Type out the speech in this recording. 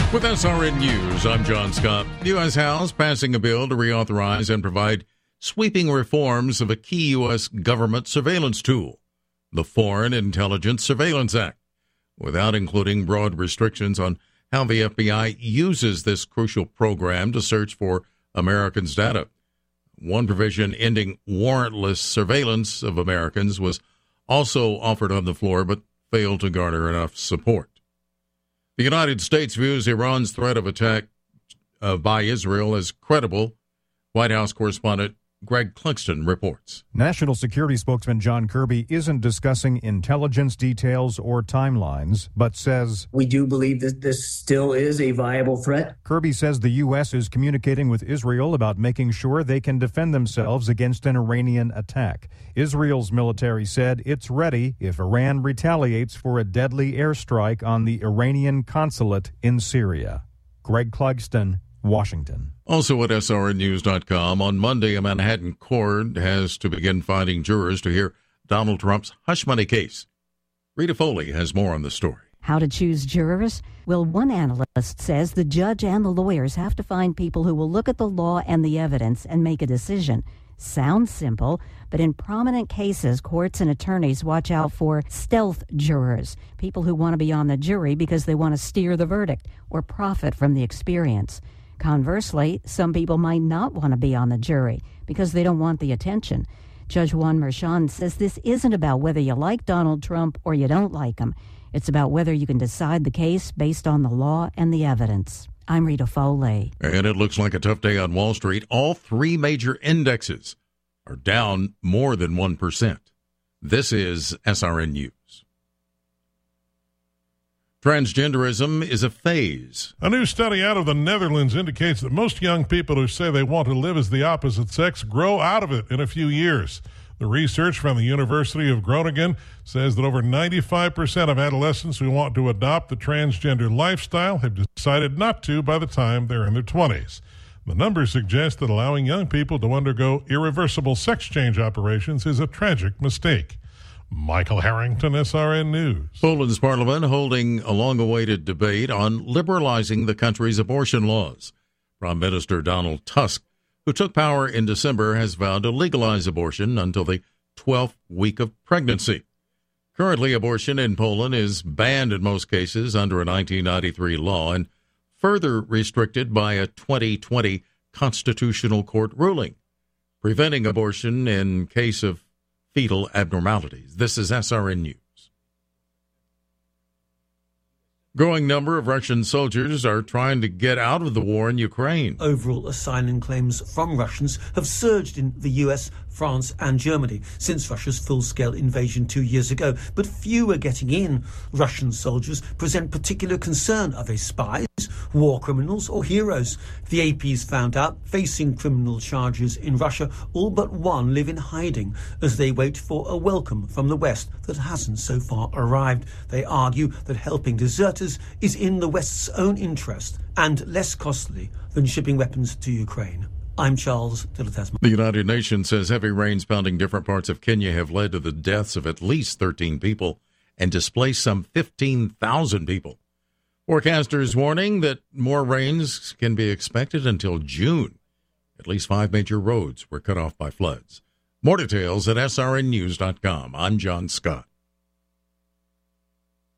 With SRN News, I'm John Scott. The U.S. House passing a bill to reauthorize and provide sweeping reforms of a key U.S. government surveillance tool, the Foreign Intelligence Surveillance Act, without including broad restrictions on how the FBI uses this crucial program to search for Americans' data. One provision ending warrantless surveillance of Americans was also offered on the floor, but failed to garner enough support. The United States views Iran's threat of attack by Israel as credible. White House correspondent Greg Clugston reports. National Security spokesman John Kirby isn't discussing intelligence details or timelines, but says, "We do believe that this still is a viable threat." Kirby says the U.S. is communicating with Israel about making sure they can defend themselves against an Iranian attack. Israel's military said it's ready if Iran retaliates for a deadly airstrike on the Iranian consulate in Syria. Greg Clugston, Washington. Also at SRNnews.com, on Monday, a Manhattan court has to begin finding jurors to hear Donald Trump's hush money case. Rita Foley has more on the story. How to choose jurors? Well, one analyst says the judge and the lawyers have to find people who will look at the law and the evidence and make a decision. Sounds simple, but in prominent cases, courts and attorneys watch out for stealth jurors, people who want to be on the jury because they want to steer the verdict or profit from the experience. Conversely, some people might not want to be on the jury because they don't want the attention. Judge Juan Merchan says this isn't about whether you like Donald Trump or you don't like him. It's about whether you can decide the case based on the law and the evidence. I'm Rita Foley. And it looks like a tough day on Wall Street. All three major indexes are down more than 1%. This is SRN News. Transgenderism is a phase. A new study out of the Netherlands indicates that most young people who say they want to live as the opposite sex grow out of it in a few years. The research from the University of Groningen says that over 95% of adolescents who want to adopt the transgender lifestyle have decided not to by the time they're in their 20s. The numbers suggest that allowing young people to undergo irreversible sex change operations is a tragic mistake. Michael Harrington, SRN News. Poland's parliament holding a long-awaited debate on liberalizing the country's abortion laws. Prime Minister Donald Tusk, who took power in December, has vowed to legalize abortion until the 12th week of pregnancy. Currently, abortion in Poland is banned in most cases under a 1993 law and further restricted by a 2020 Constitutional Court ruling, preventing abortion in case of fetal abnormalities. This is SRN News. Growing number of Russian soldiers are trying to get out of the war in Ukraine. Overall asylum claims from Russians have surged in the US, France and Germany since Russia's full-scale invasion 2 years ago, but few are getting in. Russian soldiers present particular concern. Are they spies, war criminals or heroes? The AP's found out, facing criminal charges in Russia, all but one live in hiding as they wait for a welcome from the West that hasn't so far arrived. They argue that helping deserters is in the West's own interest and less costly than shipping weapons to Ukraine. I'm Charles Dillon. The United Nations says heavy rains pounding different parts of Kenya have led to the deaths of at least 13 people and displaced some 15,000 people. Forecasters warning that more rains can be expected until June. At least 5 major roads were cut off by floods. More details at srnnews.com. I'm John Scott.